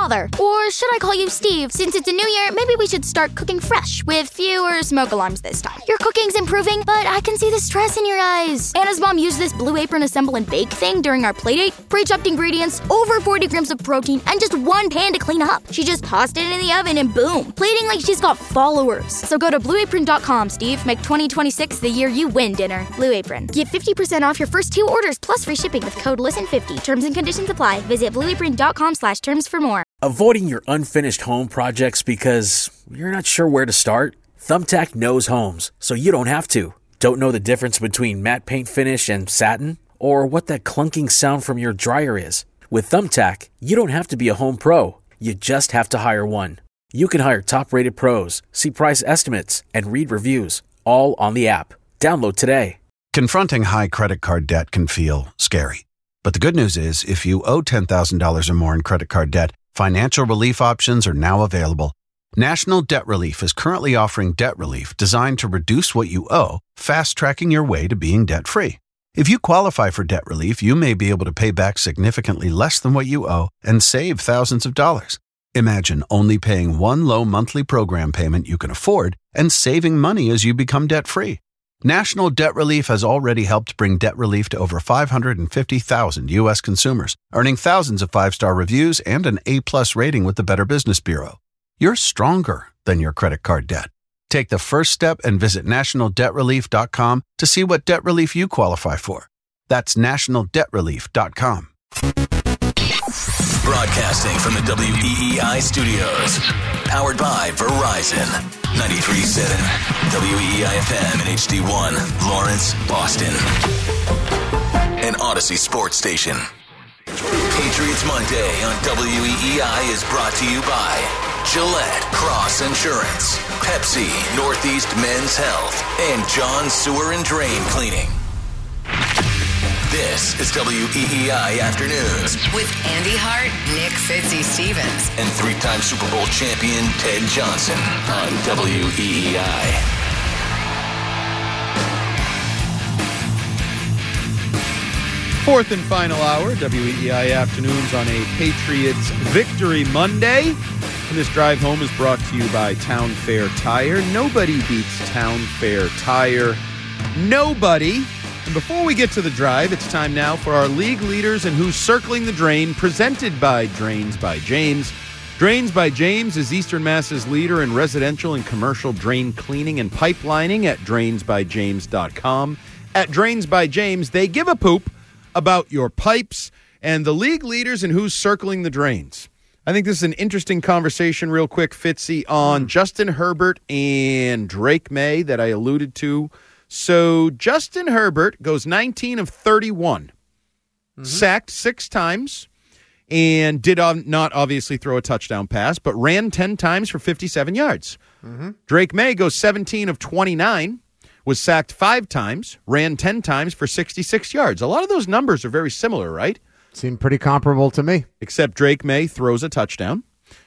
father. Or should I call you Steve? Since it's a new year, maybe we should start cooking fresh with fewer smoke alarms this time. Your cooking's improving, but I can see the stress in your eyes. Anna's mom used this Blue Apron assemble and bake thing during our playdate. Pre-chopped ingredients, over 40 grams of protein, and just one pan to clean up. She just tossed it in the oven and boom, plating like she's got followers. So go to blueapron.com, Steve. Make 2026 the year you win dinner. Blue Apron. Get 50% off your first 2 orders plus free shipping with code LISTEN50. Terms and conditions apply. Visit blueapron.com/terms for more. Avoiding your unfinished home projects because you're not sure where to start? Thumbtack knows homes, so you don't have to. Don't know the difference between matte paint finish and satin? Or what that clunking sound from your dryer is? With Thumbtack, you don't have to be a home pro. You just have to hire one. You can hire top-rated pros, see price estimates, and read reviews, all on the app. Download today. Confronting high credit card debt can feel scary. But the good news is, if you owe $10,000 or more in credit card debt, financial relief options are now available. National Debt Relief is currently offering debt relief designed to reduce what you owe, fast-tracking your way to being debt-free. If you qualify for debt relief, you may be able to pay back significantly less than what you owe and save thousands of dollars. Imagine only paying one low monthly program payment you can afford and saving money as you become debt-free. National Debt Relief has already helped bring debt relief to over 550,000 U.S. consumers, earning thousands of 5-star reviews and an A+ rating with the Better Business Bureau. You're stronger than your credit card debt. Take the first step and visit nationaldebtrelief.com to see what debt relief you qualify for. That's nationaldebtrelief.com. Broadcasting from the WEEI studios. Powered by Verizon. 93.7 WEEI-FM and HD1, Lawrence, Boston. An Odyssey Sports Station. Patriots Monday on WEEI is brought to you by Gillette Cross Insurance, Pepsi, Northeast Men's Health, and John Sewer and Drain Cleaning. This is WEEI Afternoons with Andy Hart, Nick Fitzy-Stevens, and 3-time Super Bowl champion Ted Johnson on WEEI. Fourth and final hour, WEEI Afternoons on a Patriots Victory Monday. And this drive home is brought to you by Town Fair Tire. Nobody beats Town Fair Tire. Nobody. And before we get to the drive, it's time now for our league leaders and who's circling the drain, presented by Drains by James. Drains by James is Eastern Mass's leader in residential and commercial drain cleaning and pipelining at drainsbyjames.com. At Drains by James, they give a poop about your pipes and the league leaders and who's circling the drains. I think this is an interesting conversation real quick, Fitzy, on Justin Herbert and Drake May that I alluded to. So Justin Herbert goes 19 of 31, sacked 6 times, and did not obviously throw a touchdown pass, but ran 10 times for 57 yards. Drake May goes 17 of 29, was sacked 5 times, ran 10 times for 66 yards. A lot of those numbers are very similar, right? Seem pretty comparable to me. Except Drake May throws a touchdown.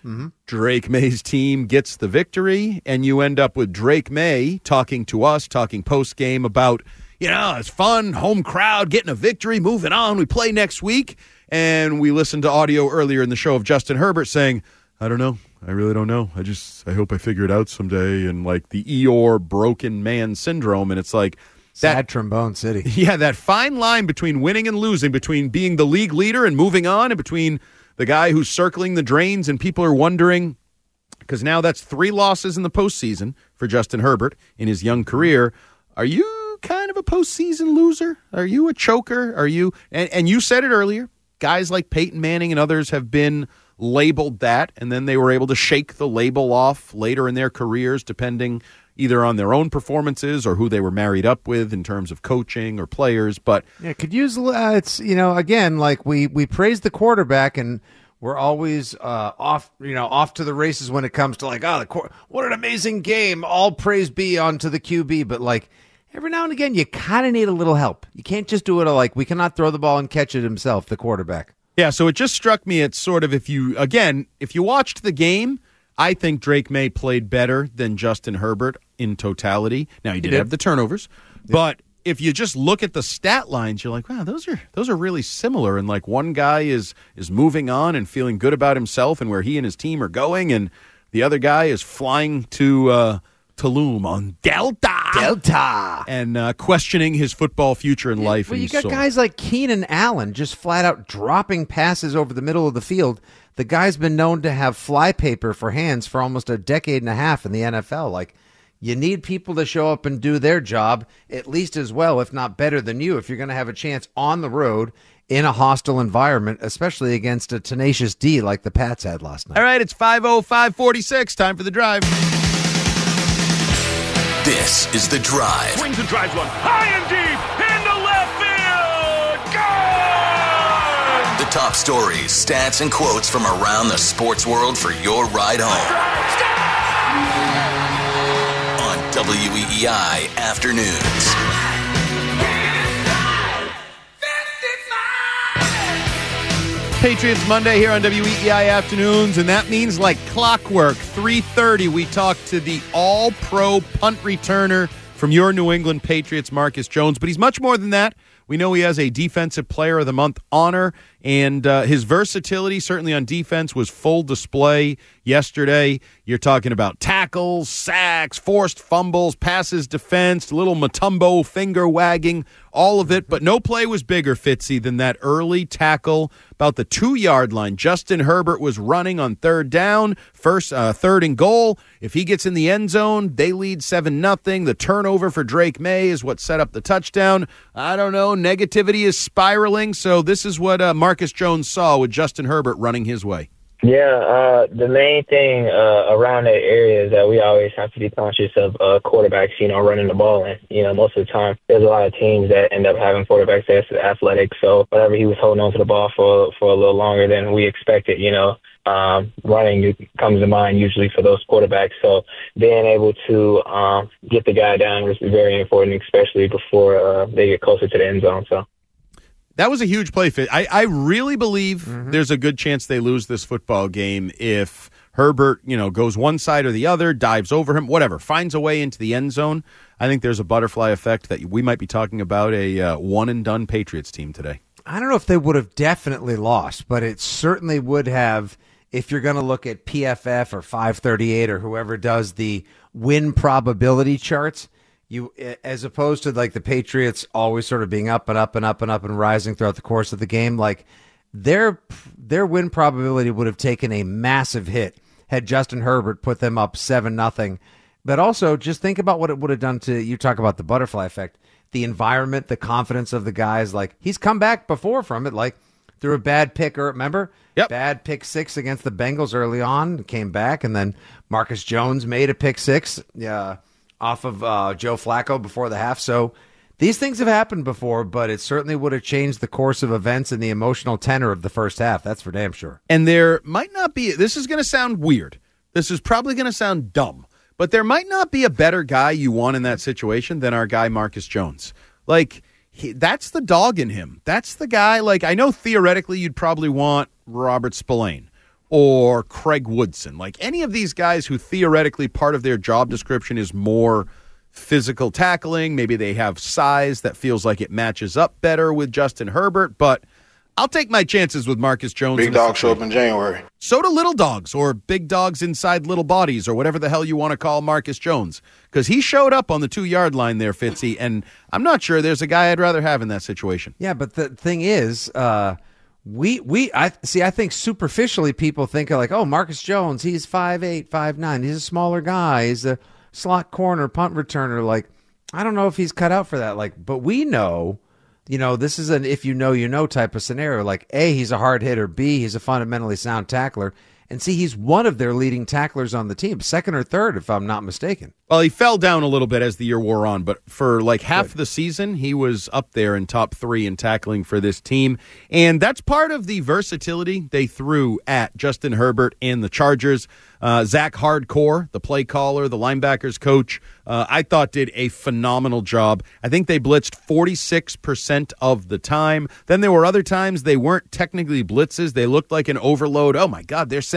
Drake May's team gets the victory, and you end up with Drake May talking to us, talking post-game about, it's fun, home crowd, getting a victory, moving on, we play next week. And we listened to audio earlier in the show of Justin Herbert saying, I don't know. I really don't know. I hope I figure it out someday. And like the Eeyore broken man syndrome. And it's like, Sad Trombone City. Yeah, that fine line between winning and losing, between being the league leader and moving on, and between the guy who's circling the drains and people are wondering, because now that's 3 losses in the postseason for Justin Herbert in his young career. Are you kind of a postseason loser? Are you a choker? Are you? And you said it earlier. Guys like Peyton Manning and others have been labeled that, and then they were able to shake the label off later in their careers, depending either on their own performances or who they were married up with in terms of coaching or players. But yeah, could use it's again, like we praise the quarterback and we're always off to the races when it comes to like, what an amazing game, all praise be onto the QB. But like every now and again, you kind of need a little help. You can't just do it like we cannot throw the ball and catch it himself, the quarterback. Yeah, so it just struck me. It's sort of if you watched the game, I think Drake May played better than Justin Herbert in totality. Now, he did have the turnovers, but if you just look at the stat lines, you're like, wow, those are really similar. And like one guy is moving on and feeling good about himself and where he and his team are going, and the other guy is flying to Tulum on Delta, and questioning his football future in life. Well, and you got soul. guys like Keenan Allen just flat out dropping passes over the middle of the field. The guy's been known to have flypaper for hands for almost a decade and a half in the NFL. Like, you need people to show up and do their job at least as well, if not better than you, if you're going to have a chance on the road in a hostile environment, especially against a tenacious D like the Pats had last night. All right, it's 5:05:46. Time for the drive. This is The Drive. Swings and drives one high and deep into left field. Gone! The top stories, stats, and quotes from around the sports world for your ride home. On WEEI Afternoons. Patriots Monday here on WEEI Afternoons, and that means like clockwork, 3:30, we talk to the all-pro punt returner from your New England Patriots, Marcus Jones. But he's much more than that. We know he has a Defensive Player of the Month honor, and his versatility, certainly on defense, was full display yesterday. You're talking about tackles, sacks, forced fumbles, passes defense, little Mutombo finger wagging, all of it. But no play was bigger, Fitzy, than that early tackle about the 2-yard line. Justin Herbert was running on third down, third and goal. If he gets in the end zone, they lead 7-0. The turnover for Drake May is what set up the touchdown. I don't know. Negativity is spiraling. So this is what Marcus Jones saw with Justin Herbert running his way. Yeah, the main thing around that area is that we always have to be conscious of quarterbacks, running the ball. And, most of the time, there's a lot of teams that end up having quarterbacks that's athletic. So whenever he was holding on to the ball for a little longer than we expected, running comes to mind usually for those quarterbacks. So being able to get the guy down is very important, especially before they get closer to the end zone. So. That was a huge play fit. I really believe there's a good chance they lose this football game if Herbert, goes one side or the other, dives over him, whatever, finds a way into the end zone. I think there's a butterfly effect that we might be talking about a one-and-done Patriots team today. I don't know if they would have definitely lost, but it certainly would have if you're going to look at PFF or 538 or whoever does the win probability charts. You, as opposed to like the Patriots always sort of being up and up and up and up and rising throughout the course of the game, like their win probability would have taken a massive hit had Justin Herbert put them up 7-0. But also just think about what it would have done to, you talk about the butterfly effect, the environment, the confidence of the guys. Like he's come back before from it, like through a bad pick, or remember? Yep. Bad pick 6 against the Bengals early on, came back, and then Marcus Jones made a pick 6. Yeah. Off of Joe Flacco before the half. So these things have happened before, but it certainly would have changed the course of events and the emotional tenor of the first half. That's for damn sure. And there might not be, this is going to sound weird. This is probably going to sound dumb, but there might not be a better guy you want in that situation than our guy Marcus Jones. Like, that's the dog in him. That's the guy, like, I know theoretically you'd probably want Robert Spillane or Craig Woodson, like any of these guys who theoretically part of their job description is more physical tackling. Maybe they have size that feels like it matches up better with Justin Herbert, but I'll take my chances with Marcus Jones. Big dogs show up in January. So do little dogs, or big dogs inside little bodies, or whatever the hell you want to call Marcus Jones, because he showed up on the 2-yard line there, Fitzy, and I'm not sure there's a guy I'd rather have in that situation. Yeah, but the thing is, I think superficially people think of like, oh, Marcus Jones, he's 5'8", 5'9", he's a smaller guy, he's a slot corner, punt returner. Like, I don't know if he's cut out for that. Like, but we know, this is an if you know type of scenario. Like, A, he's a hard hitter. B, he's a fundamentally sound tackler. And C, he's one of their leading tacklers on the team, second or third, if I'm not mistaken. Well, he fell down a little bit as the year wore on, but for like half the season, he was up there in top 3 in tackling for this team. And that's part of the versatility they threw at Justin Herbert and the Chargers. Zach Hardcore, the play caller, the linebackers coach, I thought did a phenomenal job. I think they blitzed 46% of the time. Then there were other times they weren't technically blitzes. They looked like an overload. Oh, my God, they're sending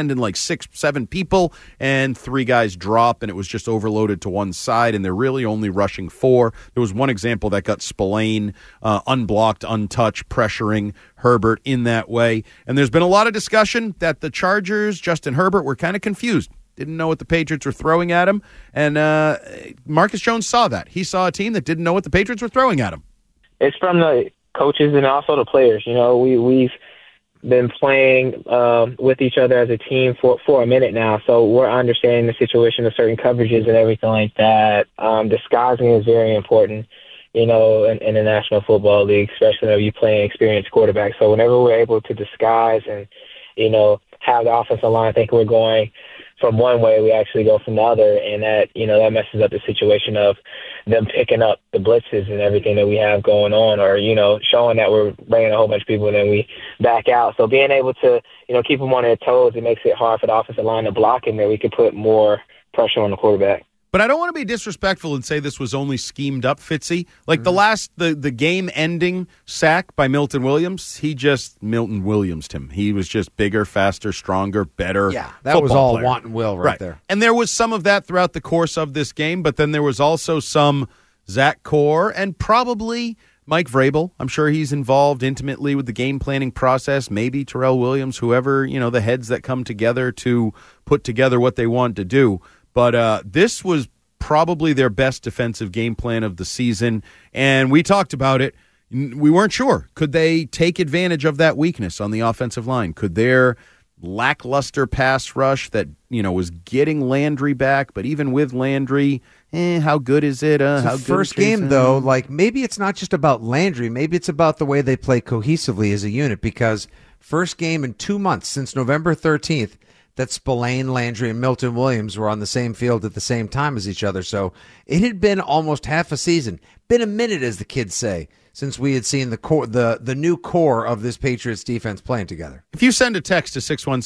send in like 6-7 people, and 3 guys drop, and it was just overloaded to one side, and they're really only rushing 4. There was one example that got Spillane unblocked, untouched, pressuring Herbert in that way. And there's been a lot of discussion that the Chargers, Justin Herbert, were kind of confused. Didn't know what the Patriots were throwing at him. And Marcus Jones saw that. He saw a team that didn't know what the Patriots were throwing at him. It's from the coaches and also the players. You know, we've been playing with each other as a team for a minute now, so we're understanding the situation of certain coverages and everything like that. Disguising is very important, you know, in the National Football League, especially when you play an experienced quarterback. So whenever we're able to disguise and, you know, have the offensive line think we're going from one way, we actually go from the other, and that, you know, that messes up the situation of them picking up the blitzes and everything that we have going on, or, you know, showing that we're bringing a whole bunch of people and then we back out. So being able to, you know, keep them on their toes, it makes it hard for the offensive line to block, and then we can put more pressure on the quarterback. But I don't want to be disrespectful and say this was only schemed up, Fitzy. Like the game-ending sack by Milton Williams, Milton Williamsed him. He was just bigger, faster, stronger, better. Yeah, that was all want and will right there. And there was some of that throughout the course of this game, but then there was also some Zach Core and probably Mike Vrabel. I'm sure he's involved intimately with the game planning process. Maybe Terrell Williams, whoever, you know, the heads that come together to put together what they want to do. But this was probably their best defensive game plan of the season, and we talked about it. We weren't sure. Could they take advantage of that weakness on the offensive line? Could their lackluster pass rush that, you know, was getting Landry back, but even with Landry, how good is it? How first game, though, like maybe it's not just about Landry. Maybe it's about the way they play cohesively as a unit, because first game in 2 months since November 13th, that Spillane, Landry, and Milton Williams were on the same field at the same time as each other. So it had been almost half a season, been a minute, as the kids say, since we had seen the new core of this Patriots defense playing together. If you send a text to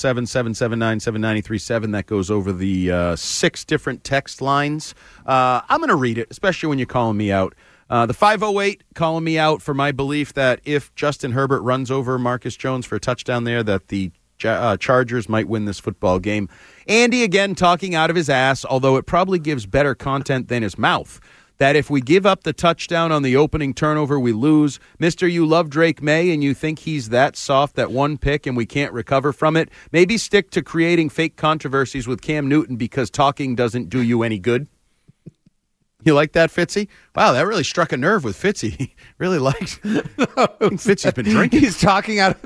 617-779-7937, that goes over the 6 different text lines. I'm going to read it, especially when you're calling me out. The 508 calling me out for my belief that if Justin Herbert runs over Marcus Jones for a touchdown there, that the Chargers might win this football game. Andy, again, talking out of his ass, although it probably gives better content than his mouth, that if we give up the touchdown on the opening turnover, we lose. Mister, you love Drake May, and you think he's that soft, that one pick, and we can't recover from it. Maybe stick to creating fake controversies with Cam Newton, because talking doesn't do you any good. You like that, Fitzy? Wow, that really struck a nerve with Fitzy. He really likes. Fitzy's been drinking. He's talking out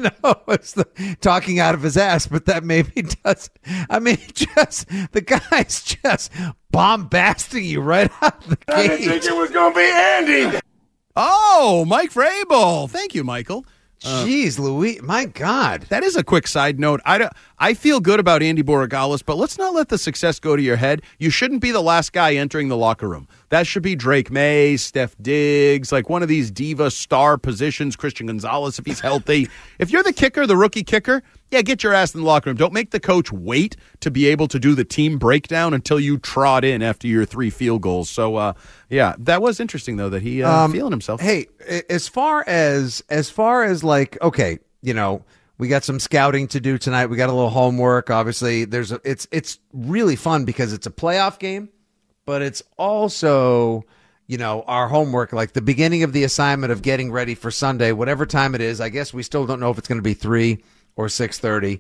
of his ass, but that maybe does. I mean, the guy's just bombasting you right out of the gate. I didn't think it was going to be Andy. Oh, Mike Vrabel. Thank you, Michael. Jeez, Louis, my God. That is a quick side note. I feel good about Andy Borregales, but let's not let the success go to your head. You shouldn't be the last guy entering the locker room. That should be Drake May, Steph Diggs, like one of these diva star positions, Christian Gonzalez if he's healthy. If you're the kicker, the rookie kicker, yeah, get your ass in the locker room. Don't make the coach wait to be able to do the team breakdown until you trot in after your 3 field goals. So, yeah, that was interesting, though, that he feeling himself. Hey, as far as like, okay, you know, we got some scouting to do tonight. We got a little homework. Obviously, it's really fun because it's a playoff game, but it's also, you know, our homework, like the beginning of the assignment of getting ready for Sunday, whatever time it is. I guess we still don't know if it's going to be 3 or 6:30.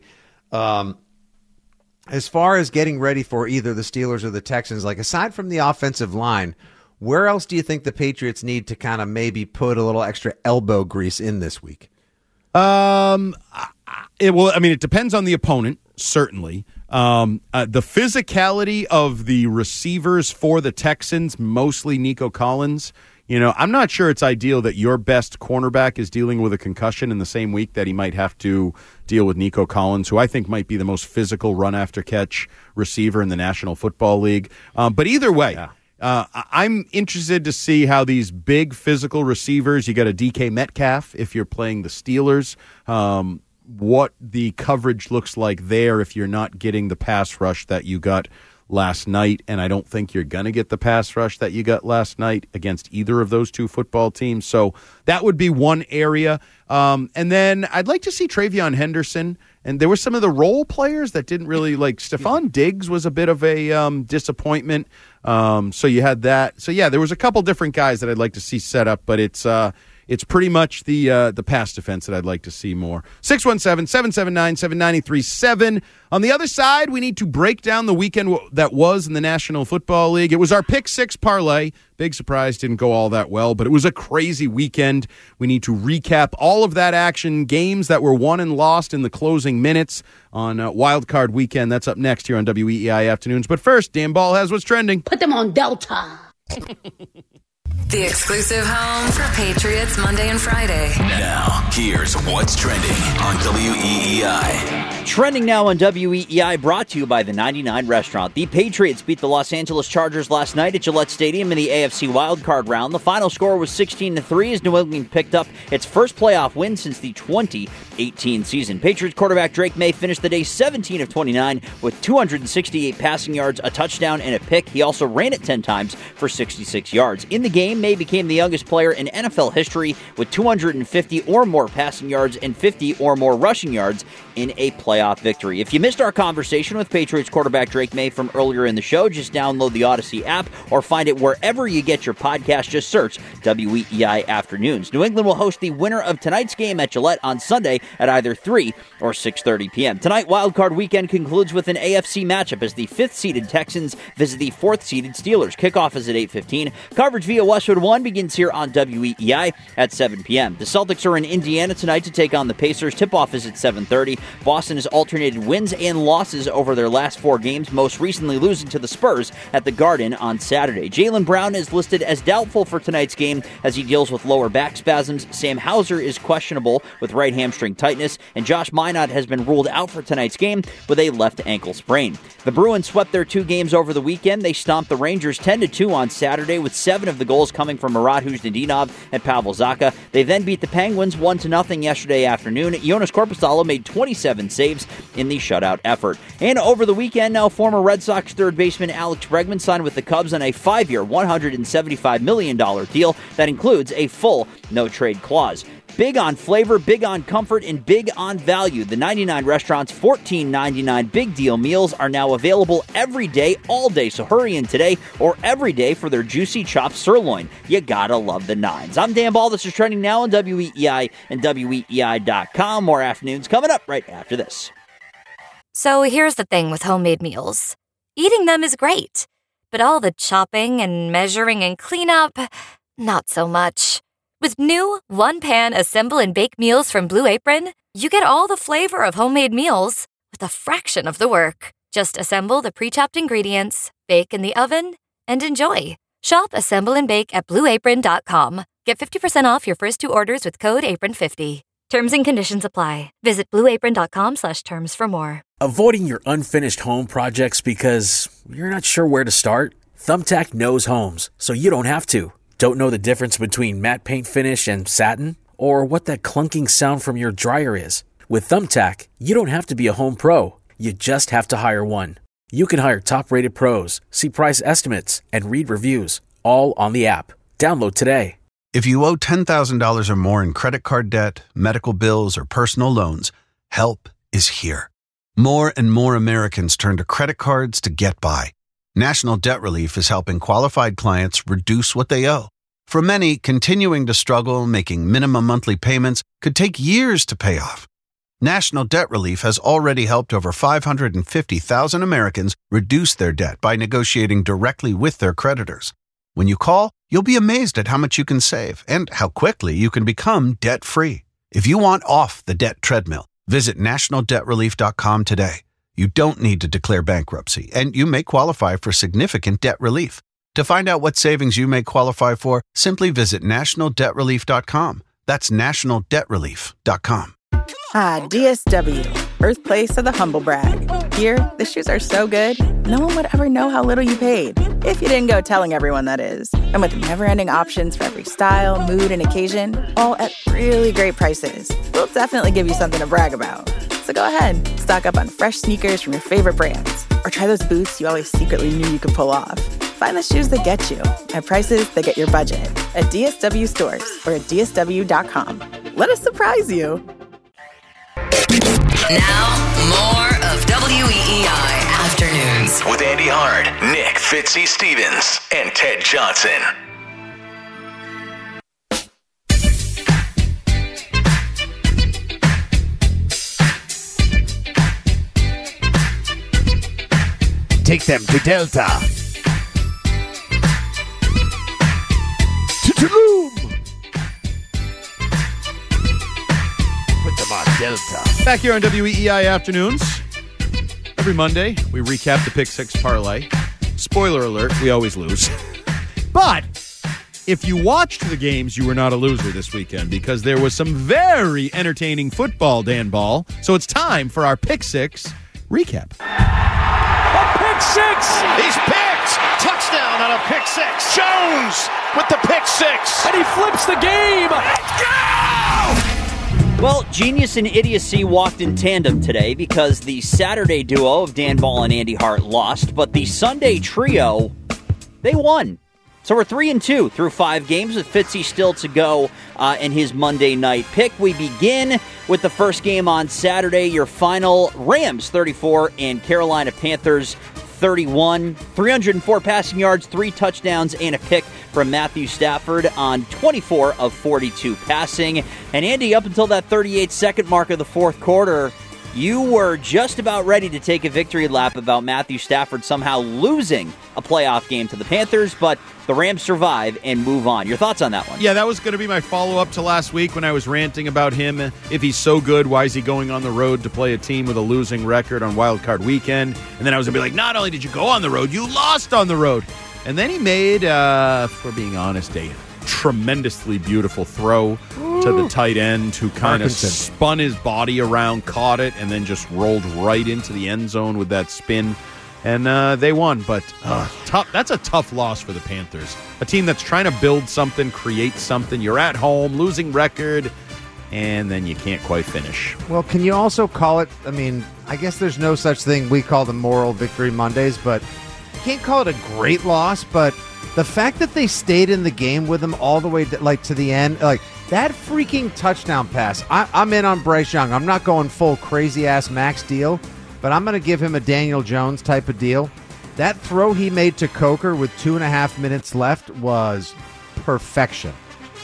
As far as getting ready for either the Steelers or the Texans, like aside from the offensive line, where else do you think the Patriots need to kind of maybe put a little extra elbow grease in this week? It depends on the opponent, certainly. The physicality of the receivers for the Texans, mostly Nico Collins. You know, I'm not sure it's ideal that your best cornerback is dealing with a concussion in the same week that he might have to deal with Nico Collins, who I think might be the most physical run-after-catch receiver in the National Football League. But either way, I'm interested to see how these big physical receivers, you got a DK Metcalf if you're playing the Steelers, what the coverage looks like there if you're not getting the pass rush that you got last night, and I don't think you're going to get the pass rush that you got last night against either of those two football teams. So that would be one area. And then I'd like to see Travion Henderson And there were some of the role players that didn't really, like Stephon Diggs was a bit of a disappointment. So you had that. So, yeah, there was a couple different guys that I'd like to see set up, but it's pretty much the pass defense that I'd like to see more. 617-779-7937. On the other side, we need to break down the weekend that was in the National Football League. It was our Pick 6 parlay. Big surprise, didn't go all that well, but it was a crazy weekend. We need to recap all of that action, games that were won and lost in the closing minutes on Wild Card Weekend. That's up next here on WEEI Afternoons. But first, Dan Ball has what's trending. Put them on Delta. The exclusive home for Patriots Monday and Friday. Now, here's what's trending on WEEI. Trending now on WEEI, brought to you by the 99 Restaurant. The Patriots beat the Los Angeles Chargers last night at Gillette Stadium in the AFC wildcard round. The final score was 16-3 as New England picked up its first playoff win since the 2018 season. Patriots quarterback Drake May finished the day 17 of 29 with 268 passing yards, a touchdown, and a pick. He also ran it 10 times for 66 yards. In the game, May became the youngest player in NFL history with 250 or more passing yards and 50 or more rushing yards in a playoff victory. If you missed our conversation with Patriots quarterback Drake May from earlier in the show, just download the Odyssey app or find it wherever you get your podcast. Just search WEEI Afternoons. New England will host the winner of tonight's game at Gillette on Sunday at either 3 or 6:30 p.m. Tonight, wildcard weekend concludes with an AFC matchup as the 5th-seeded Texans visit the 4th-seeded Steelers. Kickoff is at 8:15. Coverage via Westwood One begins here on WEEI at 7 p.m. The Celtics are in Indiana tonight to take on the Pacers. Tip-off is at 7:30. Boston has alternated wins and losses over their last 4 games, most recently losing to the Spurs at the Garden on Saturday. Jaylen Brown is listed as doubtful for tonight's game as he deals with lower back spasms. Sam Hauser is questionable with right hamstring tightness, and Josh Minot has been ruled out for tonight's game with a left ankle sprain. The Bruins swept their 2 games over the weekend. They stomped the Rangers 10-2 on Saturday, with 7 of the goals coming from Murat Huzdinov and Pavel Zacha. They then beat the Penguins 1-0 yesterday afternoon. Jonas Korpisalo made 27 saves in the shutout effort. And over the weekend, now former Red Sox third baseman Alex Bregman signed with the Cubs on a 5-year, $175 million deal that includes a full no-trade clause. Big on flavor, big on comfort, and big on value. The 99 Restaurant's $14.99 Big Deal meals are now available every day, all day. So hurry in today or every day for their juicy chopped sirloin. You gotta love the nines. I'm Dan Ball. This is trending now on WEEI and WEEI.com. More afternoons coming up right after this. So here's the thing with homemade meals. Eating them is great, but all the chopping and measuring and cleanup, not so much. With new one-pan assemble and bake meals from Blue Apron, you get all the flavor of homemade meals with a fraction of the work. Just assemble the pre-chopped ingredients, bake in the oven, and enjoy. Shop Assemble and Bake at BlueApron.com. Get 50% off your first 2 orders with code APRON50. Terms and conditions apply. Visit BlueApron.com/terms for more. Avoiding your unfinished home projects because you're not sure where to start? Thumbtack knows homes, so you don't have to. Don't know the difference between matte paint finish and satin? Or what that clunking sound from your dryer is? With Thumbtack, you don't have to be a home pro. You just have to hire one. You can hire top-rated pros, see price estimates, and read reviews, all on the app. Download today. If you owe $10,000 or more in credit card debt, medical bills, or personal loans, help is here. More and more Americans turn to credit cards to get by. National Debt Relief is helping qualified clients reduce what they owe. For many, continuing to struggle making minimum monthly payments could take years to pay off. National Debt Relief has already helped over 550,000 Americans reduce their debt by negotiating directly with their creditors. When you call, you'll be amazed at how much you can save and how quickly you can become debt-free. If you want off the debt treadmill, visit nationaldebtrelief.com today. You don't need to declare bankruptcy, and you may qualify for significant debt relief. To find out what savings you may qualify for, simply visit nationaldebtrelief.com. That's nationaldebtrelief.com. DSW, birthplace of the humble brag. Here, the shoes are so good, no one would ever know how little you paid. If you didn't go telling everyone, that is. And with never-ending options for every style, mood, and occasion, all at really great prices, we'll definitely give you something to brag about. So go ahead, stock up on fresh sneakers from your favorite brands, or try those boots you always secretly knew you could pull off. Find the shoes that get you at prices that get your budget at DSW stores or at DSW.com. Let us surprise you. Now, more of WEEI Afternoons. With Andy Hard, Nick Fitzy Stevens, and Ted Johnson. Take them to Delta. To Tulum. Put them on Delta. Back here on WEEI Afternoons. Every Monday, we recap the Pick 6 parlay. Spoiler alert, we always lose. But if you watched the games, you were not a loser this weekend because there was some very entertaining football, Dan Ball. So it's time for our Pick 6 recap. Pick 6! He's picked! Touchdown on a pick 6. Jones with the pick 6. And he flips the game. Let's go! Well, genius and idiocy walked in tandem today because the Saturday duo of Dan Ball and Andy Hart lost, but the Sunday trio, they won. So we're 3-2 through 5 games with Fitzy still to go in his Monday night pick. We begin with the first game on Saturday, your final Rams 34 and Carolina Panthers 31. 304 passing yards, 3 touchdowns, and a pick from Matthew Stafford on 24 of 42 passing. And Andy, up until that 38-second mark of the fourth quarter, you were just about ready to take a victory lap about Matthew Stafford somehow losing a playoff game to the Panthers, but the Rams survive and move on. Your thoughts on that one? Yeah, that was going to be my follow-up to last week when I was ranting about him. If he's so good, why is he going on the road to play a team with a losing record on Wild Card Weekend? And then I was going to be like, not only did you go on the road, you lost on the road. And then he made, for being honest, a tremendously beautiful throw to the tight end who kind of spun his body around, caught it, and then just rolled right into the end zone with that spin. And they won, but tough. That's a tough loss for the Panthers. A team that's trying to build something, create something. You're at home, losing record, and then you can't quite finish. Well, can you also call it, I mean, I guess there's no such thing. We call them moral victory Mondays, but you can't call it a great loss, but the fact that they stayed in the game with him all the way to the end, like that freaking touchdown pass. I'm in on Bryce Young. I'm not going full crazy-ass max deal, but I'm going to give him a Daniel Jones type of deal. That throw he made to Coker with 2.5 minutes left was perfection.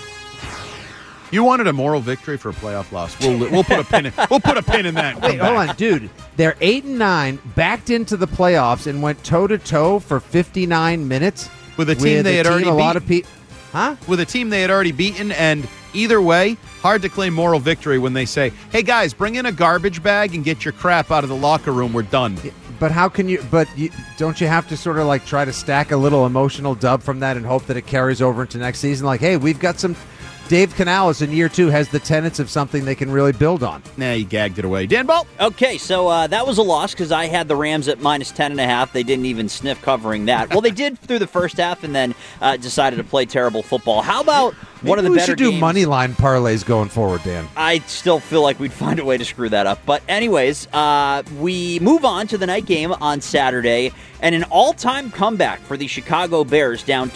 You wanted a moral victory for a playoff loss. We'll put a pin in. We'll put a pin in that. Wait, hold on, dude. They're 8-9, backed into the playoffs, and went toe-to-toe for 59 minutes with a team they had already beaten. With a team they had already beaten, and either way, hard to claim moral victory when they say, "Hey guys, bring in a garbage bag and get your crap out of the locker room. We're done." But how can you? Don't you have to sort of like try to stack a little emotional dub from that and hope that it carries over into next season? Like, hey, we've got some. Dave Canales in year 2 has the tenets of something they can really build on. Nah, you gagged it away. Dan Ball? Okay, so that was a loss because I had the Rams at minus 10.5. They didn't even sniff covering that. Well, they did through the first half and then decided to play terrible football. How about one of the better games? We should do money line parlays going forward, Dan. I still feel like we'd find a way to screw that up. But anyways, we move on to the night game on Saturday. And an all-time comeback for the Chicago Bears, down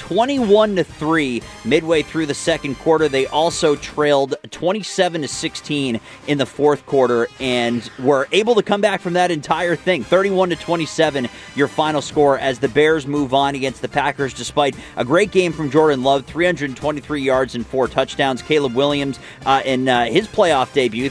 21-3 midway through the second quarter. They also trailed 27-16 in the fourth quarter and were able to come back from that entire thing. 31-27, your final score as the Bears move on against the Packers despite a great game from Jordan Love, 323 yards and 4 touchdowns. Caleb Williams in his playoff debut,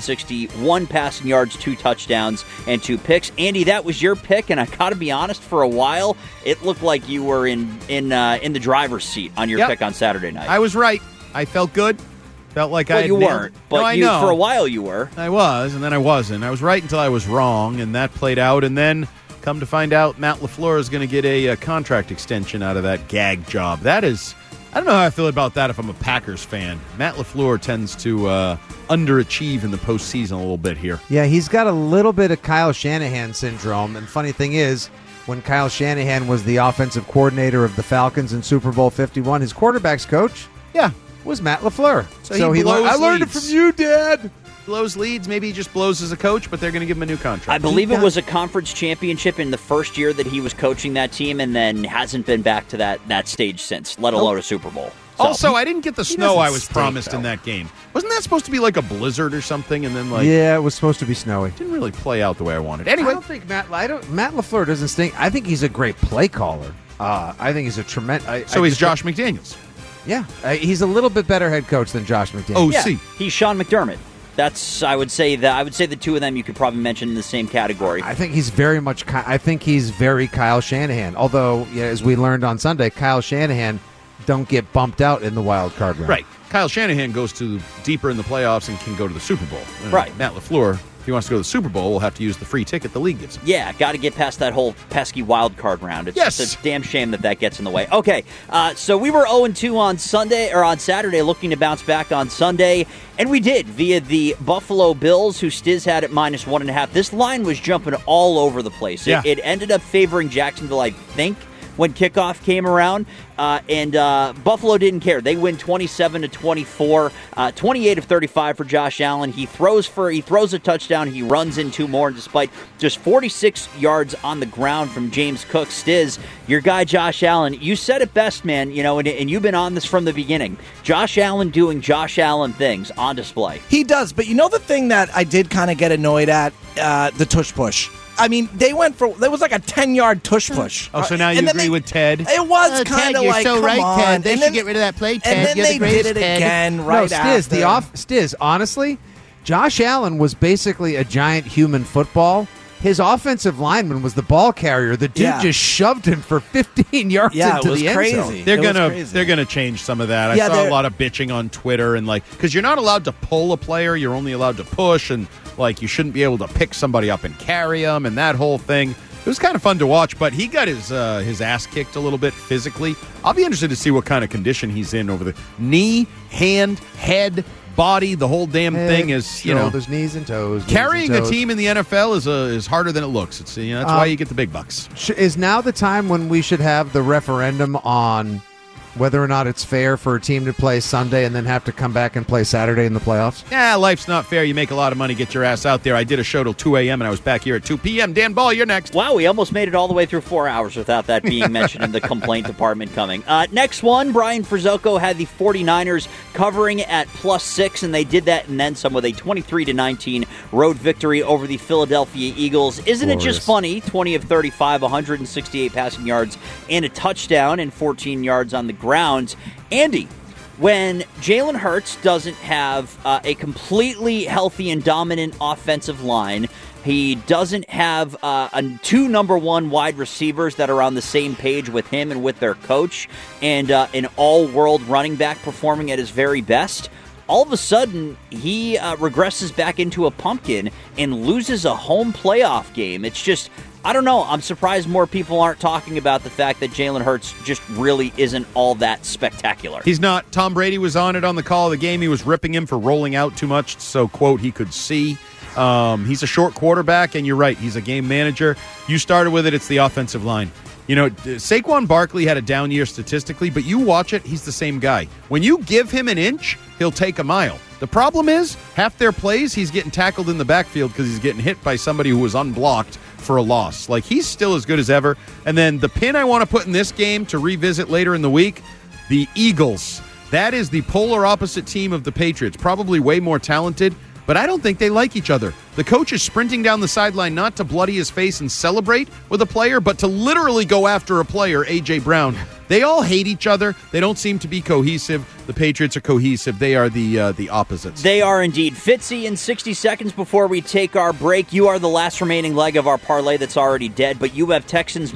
361 passing yards, 2 touchdowns, and 2 picks. Andy, that was your pick, and I gotta be honest, for a while, it looked like you were in the driver's seat on your pick on Saturday night. I was right. I felt good. Felt like I had you weren't, but no, for a while you were. I was, and then I wasn't. I was right until I was wrong, and that played out. And then, come to find out, Matt LaFleur is going to get a contract extension out of that gag job. That is, I don't know how I feel about that if I'm a Packers fan. Matt LaFleur tends to underachieve in the postseason a little bit here. Yeah, he's got a little bit of Kyle Shanahan syndrome. And funny thing is, when Kyle Shanahan was the offensive coordinator of the Falcons in Super Bowl 51, his quarterback's coach was Matt LaFleur. So he blows I learned it from you, Dad. Blows leads. Maybe he just blows as a coach, but they're going to give him a new contract. I believe it was a conference championship in the first year that he was coaching that team and then hasn't been back to that stage since, let alone a Super Bowl. Also, I didn't get the snow I was promised in that game. Wasn't that supposed to be like a blizzard or something? And then yeah, it was supposed to be snowy. Didn't really play out the way I wanted. Anyway, I don't think Matt LaFleur doesn't stink. I think he's a great play caller. I think he's a tremendous. So he's Josh McDaniels. Yeah, he's a little bit better head coach than Josh McDaniels. Yeah, he's Sean McDermott. I would say the two of them you could probably mention in the same category. I think he's very much. I think he's very Kyle Shanahan. Although, as we learned on Sunday, Kyle Shanahan don't get bumped out in the wild card round. Right. Kyle Shanahan goes to deeper in the playoffs and can go to the Super Bowl. Right. Matt LaFleur, if he wants to go to the Super Bowl, will have to use the free ticket the league gives him. Yeah, got to get past that whole pesky wild card round. It's just a damn shame that gets in the way. Okay, so we were 0-2 on Saturday, looking to bounce back on Sunday, and we did via the Buffalo Bills, who Stiz had at -1.5. This line was jumping all over the place. Yeah. It ended up favoring Jacksonville, I think, when kickoff came around, and Buffalo didn't care. They win 27-24, 28 of 35 for Josh Allen. He throws a touchdown. He runs in two more, despite just 46 yards on the ground from James Cook. Stiz, your guy Josh Allen, you said it best, man. And you've been on this from the beginning. Josh Allen doing Josh Allen things on display. He does, but the thing that I did kind of get annoyed at, the tush push. I mean, there was like a 10-yard tush push. Oh, so now you agree with Ted? It was kind of like, so come right, on. Ted. They should get rid of that play, Ted. And then You're they the greatest, did it Ted. again right after. Stiz, honestly, Josh Allen was basically a giant human football. His offensive lineman was the ball carrier. The dude just shoved him for 15 yards into the end zone. They're gonna change some of that. I saw a lot of bitching on Twitter and because you're not allowed to pull a player, you're only allowed to push, and you shouldn't be able to pick somebody up and carry them, and that whole thing. It was kind of fun to watch, but he got his ass kicked a little bit physically. I'll be interested to see what kind of condition he's in over the knee, hand, head, body. The whole damn thing is, shoulders, knees and toes. Carrying a team in the NFL is harder than it looks. It's that's why you get the big bucks. Is now the time when we should have the referendum on whether or not it's fair for a team to play Sunday and then have to come back and play Saturday in the playoffs? Yeah, life's not fair. You make a lot of money, get your ass out there. I did a show till 2 a.m. and I was back here at 2 p.m. Dan Ball, you're next. Wow, we almost made it all the way through 4 hours without that being mentioned in the complaint department coming. Next one, Brian Frizzoco had the 49ers covering at +6, and they did that and then some with a 23-19 road victory over the Philadelphia Eagles. Isn't it just funny? 20 of 35, 168 passing yards and a touchdown and 14 yards on the ground. Andy, when Jalen Hurts doesn't have a completely healthy and dominant offensive line, he doesn't have two number one wide receivers that are on the same page with him and with their coach, and an all-world running back performing at his very best, all of a sudden he regresses back into a pumpkin and loses a home playoff game. It's just, I don't know. I'm surprised more people aren't talking about the fact that Jalen Hurts just really isn't all that spectacular. He's not. Tom Brady was on it on the call of the game. He was ripping him for rolling out too much, so, quote, he could see. He's a short quarterback, and you're right. He's a game manager. You started with it. It's the offensive line. Saquon Barkley had a down year statistically, but you watch it, he's the same guy. When you give him an inch, he'll take a mile. The problem is, half their plays, he's getting tackled in the backfield because he's getting hit by somebody who was unblocked for a loss. He's still as good as ever. And then the pin I want to put in this game to revisit later in the week, the Eagles. That is the polar opposite team of the Patriots. Probably way more talented, but I don't think they like each other. The coach is sprinting down the sideline not to bloody his face and celebrate with a player, but to literally go after a player, A.J. Brown. They all hate each other. They don't seem to be cohesive. The Patriots are cohesive. They are the opposites. They are indeed. Fitzy, in 60 seconds before we take our break, you are the last remaining leg of our parlay that's already dead, but you have Texans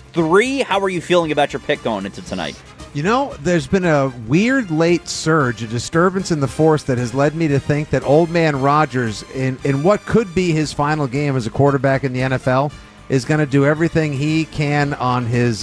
-3. How are you feeling about your pick going into tonight? There's been a weird late surge, a disturbance in the force that has led me to think that old man Rodgers, in what could be his final game as a quarterback in the NFL, is going to do everything he can on his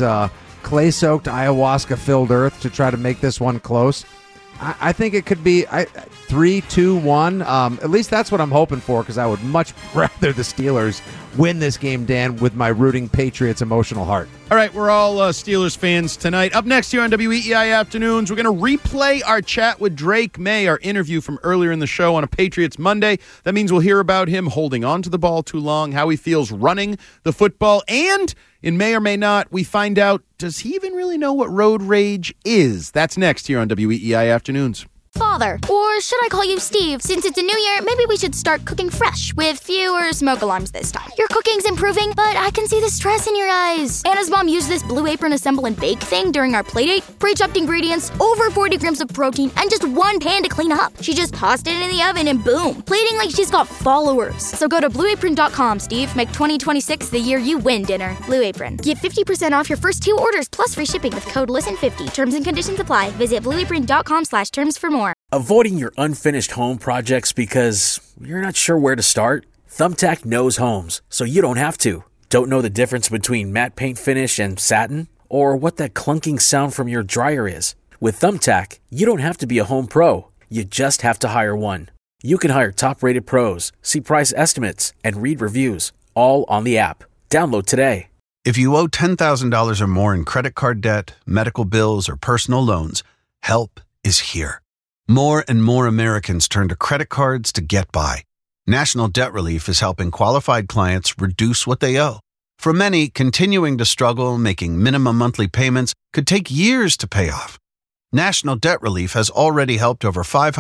clay-soaked, ayahuasca-filled earth to try to make this one close. I think it could be 3-2-1. At least that's what I'm hoping for, because I would much rather the Steelers win this game, Dan, with my rooting Patriots emotional heart. All right, we're all Steelers fans tonight. Up next here on WEEI Afternoons, we're going to replay our chat with Drake May, our interview from earlier in the show on a Patriots Monday. That means we'll hear about him holding on to the ball too long, how he feels running the football, and in May or May Not, we find out, does he even really know what road rage is? That's next here on WEEI Afternoons. Father, or should I call you Steve? Since it's a new year, maybe we should start cooking fresh with fewer smoke alarms this time. Your cooking's improving, but I can see the stress in your eyes. Anna's mom used this Blue Apron assemble and bake thing during our playdate. Pre-chopped ingredients, over 40 grams of protein, and just one pan to clean up. She just tossed it in the oven and boom, plating like she's got followers. So go to blueapron.com, Steve. Make 2026 the year you win dinner. Blue Apron. Get 50% off your first 2 orders plus free shipping with code LISTEN50. Terms and conditions apply. Visit blueapron.com/terms for more. Avoiding your unfinished home projects because you're not sure where to start? Thumbtack knows homes, so you don't have to. Don't know the difference between matte paint finish and satin? Or what that clunking sound from your dryer is? With Thumbtack, you don't have to be a home pro. You just have to hire one. You can hire top-rated pros, see price estimates, and read reviews, all on the app. Download today. If you owe $10,000 or more in credit card debt, medical bills, or personal loans, help is here. More and more Americans turn to credit cards to get by. National Debt Relief is helping qualified clients reduce what they owe. For many, continuing to struggle making minimum monthly payments could take years to pay off. National Debt Relief has already helped over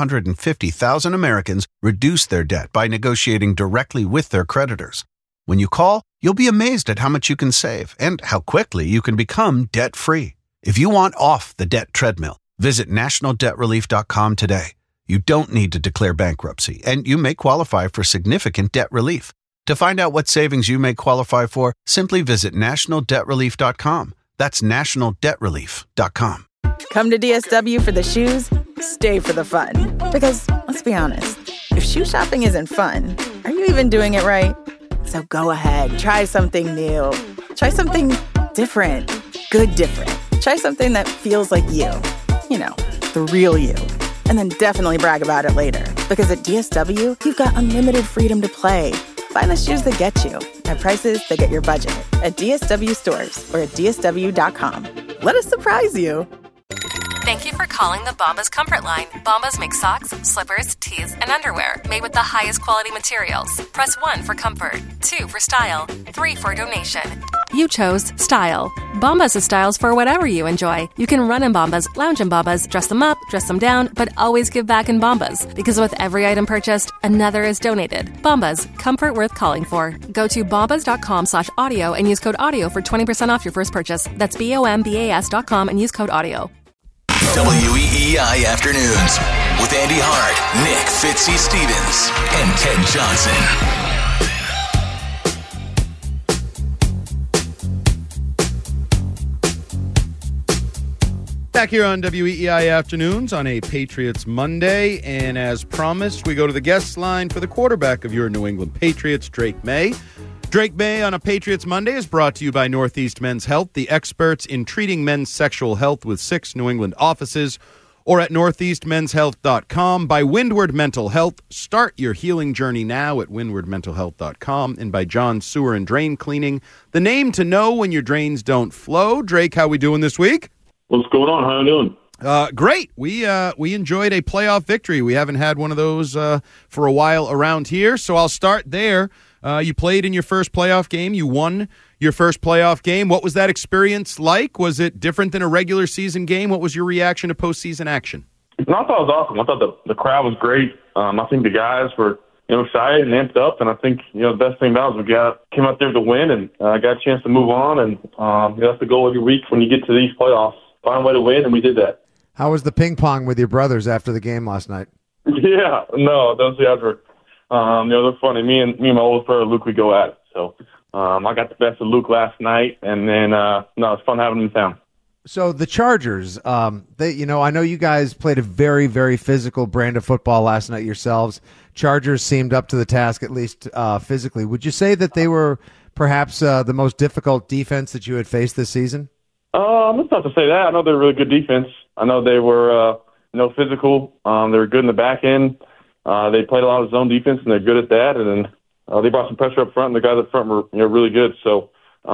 550,000 Americans reduce their debt by negotiating directly with their creditors. When you call, you'll be amazed at how much you can save and how quickly you can become debt-free. If you want off the debt treadmill, visit nationaldebtrelief.com today. You don't need to declare bankruptcy, and you may qualify for significant debt relief. To find out what savings you may qualify for, simply visit nationaldebtrelief.com. That's nationaldebtrelief.com. Come to DSW for the shoes, stay for the fun. Because, let's be honest, if shoe shopping isn't fun, are you even doing it right? So go ahead, try something new. Try something different. Good different. Try something that feels like you. You know, the real you. And then definitely brag about it later. Because at DSW, you've got unlimited freedom to play. Find the shoes that get you at prices that get your budget at DSW stores or at DSW.com. Let us surprise you. Thank you for calling the Bombas Comfort Line. Bombas make socks, slippers, tees, and underwear made with the highest quality materials. Press 1 for comfort, 2 for style, 3 for donation. You chose style. Bombas has styles for whatever you enjoy. You can run in Bombas, lounge in Bombas, dress them up, dress them down, but always give back in Bombas. Because with every item purchased, another is donated. Bombas, comfort worth calling for. Go to bombas.com/audio and use code AUDIO for 20% off your first purchase. That's BOMBAS.com and use code AUDIO. WEEI Afternoons with Andy Hart, Nick Fitzy Stevens, and Ted Johnson. Back here on WEEI Afternoons on a Patriots Monday, and as promised, we go to the guest line for the quarterback of your New England Patriots, Drake May. Drake May on a Patriots Monday is brought to you by Northeast Men's Health, the experts in treating men's sexual health with 6 New England offices, or at northeastmenshealth.com. By Windward Mental Health, start your healing journey now at windwardmentalhealth.com. And by John Sewer and Drain Cleaning, the name to know when your drains don't flow. Drake, how we doing this week? What's going on? How you doing? Great. We enjoyed a playoff victory. We haven't had one of those for a while around here, so I'll start there. You played in your first playoff game. You won your first playoff game. What was that experience like? Was it different than a regular season game? What was your reaction to postseason action? I thought it was awesome. I thought the crowd was great. I think the guys were excited and amped up, and I think the best thing about it was we came out there to win and got a chance to move on. And that's the goal every week when you get to these playoffs. Find a way to win, and we did that. How was the ping pong with your brothers after the game last night? Yeah, no, those guys were. They're funny. Me and my oldest brother Luke, we go at it. So I got the best of Luke last night, and then it's fun having him in town. So the Chargers, I know you guys played a very, very physical brand of football last night yourselves. Chargers seemed up to the task, at least physically. Would you say that they were perhaps the most difficult defense that you had faced this season? It's not to say that. I know they're a really good defense. I know they were physical. They were good in the back end. They played a lot of zone defense, and they're good at that. And then they brought some pressure up front, and the guys up front were really good. So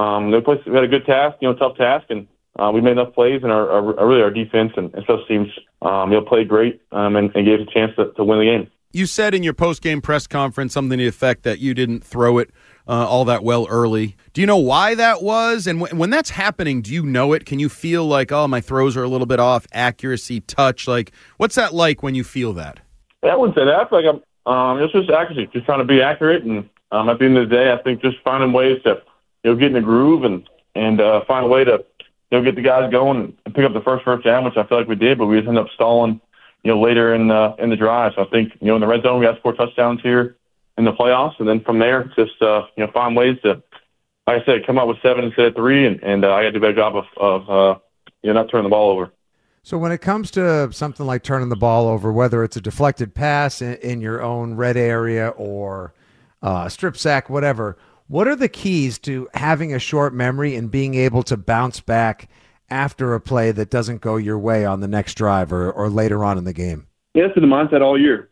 we had a good task, tough task, and we made enough plays, and our defense and special teams played great and gave us a chance to win the game. You said in your post-game press conference something to the effect that you didn't throw it all that well early. Do you know why that was? And when that's happening, do you know it? Can you feel like, oh, my throws are a little bit off, accuracy, touch? Like, what's that like when you feel that? I wouldn't say that. I feel like it's just accuracy, just trying to be accurate. And at the end of the day, I think just finding ways to get in the groove and find a way to get the guys going and pick up the first down, which I feel like we did, but we just ended up stalling later in the drive. So I think, in the red zone, we got 4 touchdowns here in the playoffs. And then from there, just, find ways to, like I said, come up with 7 instead of 3. And I got to do a better job of not turning the ball over. So when it comes to something like turning the ball over, whether it's a deflected pass in your own red area or a strip sack, whatever, what are the keys to having a short memory and being able to bounce back after a play that doesn't go your way on the next drive or later on in the game? Yeah, that's been the mindset all year.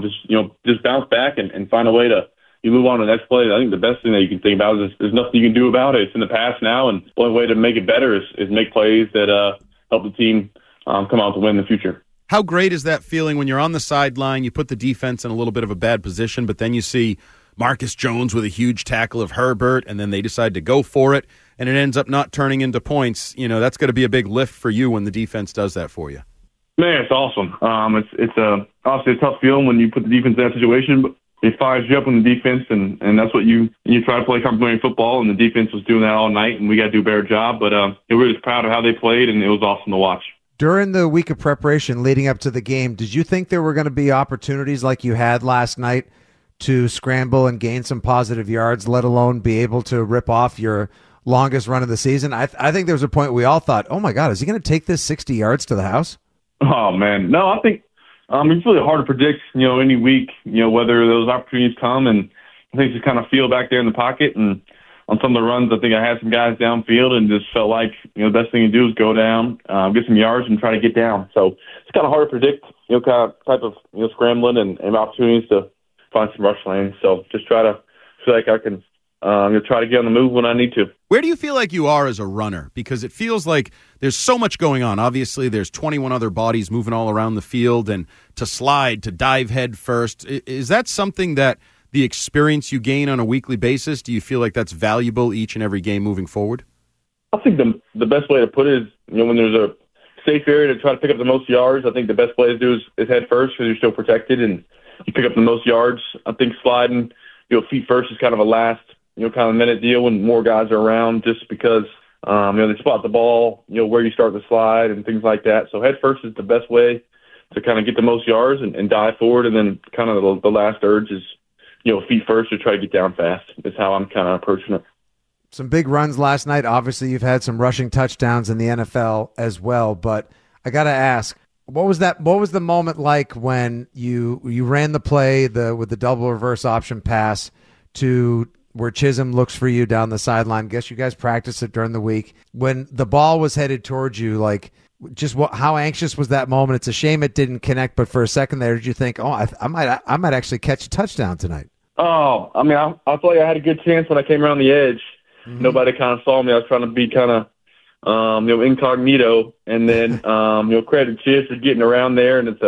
Just bounce back and find a way to move on to the next play. I think the best thing that you can think about is there's nothing you can do about it. It's in the past now, and the only way to make it better is make plays that help the team come out to win in the future. How great is that feeling when you're on the sideline, you put the defense in a little bit of a bad position, but then you see Marcus Jones with a huge tackle of Herbert, and then they decide to go for it, and it ends up not turning into points. That's going to be a big lift for you when the defense does that for you. Man, it's awesome. It's obviously a tough feeling when you put the defense in that situation, but it fires you up in the defense, and that's what you try to play complementary football, and the defense was doing that all night, and we got to do a better job. But we're just proud of how they played, and it was awesome to watch. During the week of preparation leading up to the game, did you think there were going to be opportunities like you had last night to scramble and gain some positive yards, let alone be able to rip off your longest run of the season? I think there was a point we all thought, oh, my God, is he going to take this 60 yards to the house? Oh, man. No, I think it's really hard to predict, any week, whether those opportunities come. And I think just kind of feel back there in the pocket. And on some of the runs, I think I had some guys downfield and just felt like, the best thing to do is go down, get some yards and try to get down. So it's kind of hard to predict, type of, scrambling and opportunities to find some rush lanes. So just feel like I can try to get on the move when I need to. Where do you feel like you are as a runner? Because it feels like there's so much going on. Obviously, there's 21 other bodies moving all around the field, and to slide, to dive head first. Is that something that the experience you gain on a weekly basis, do you feel like that's valuable each and every game moving forward? I think the best way to put it is, when there's a safe area to try to pick up the most yards, I think the best play to do is head first because you're still protected and you pick up the most yards. I think sliding, feet first is kind of a last, kind of minute deal when more guys are around just because, they spot the ball, where you start the slide and things like that. So head first is the best way to kind of get the most yards and dive forward. And then kind of the last urge is, feet first to try to get down fast. Is how I'm kind of approaching it. Some big runs last night. Obviously, you've had some rushing touchdowns in the NFL as well. But I got to ask, what was the moment like when you ran the play with the double reverse option pass to where Chisholm looks for you down the sideline? Guess you guys practiced it during the week. When the ball was headed towards you, like how anxious was that moment? It's a shame it didn't connect, but for a second there, did you think, oh, I might actually catch a touchdown tonight? Oh, I mean, I felt like I had a good chance when I came around the edge. Mm-hmm. Nobody kind of saw me. I was trying to be kind of, incognito, and then, credit Chiz for getting around there, and it's